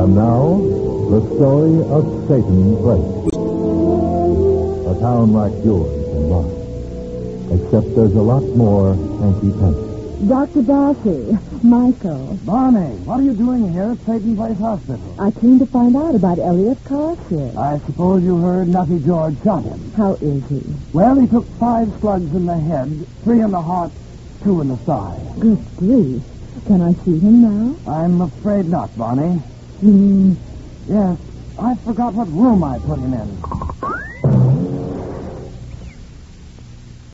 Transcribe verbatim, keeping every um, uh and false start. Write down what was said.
And now, the story of Satan Place. A town like yours and mine. Except there's a lot more hanky-panky. Doctor Darcy, Michael. Barney, what are you doing here at Satan Place Hospital? I came to find out about Elliot Carship. I suppose you heard Nutty George shot him. How is he? Well, he took five slugs in the head, three in the heart, two in the thigh. Good grief. Can I see him now? I'm afraid not, Barney. You mean... Yes, I forgot what room I put him in.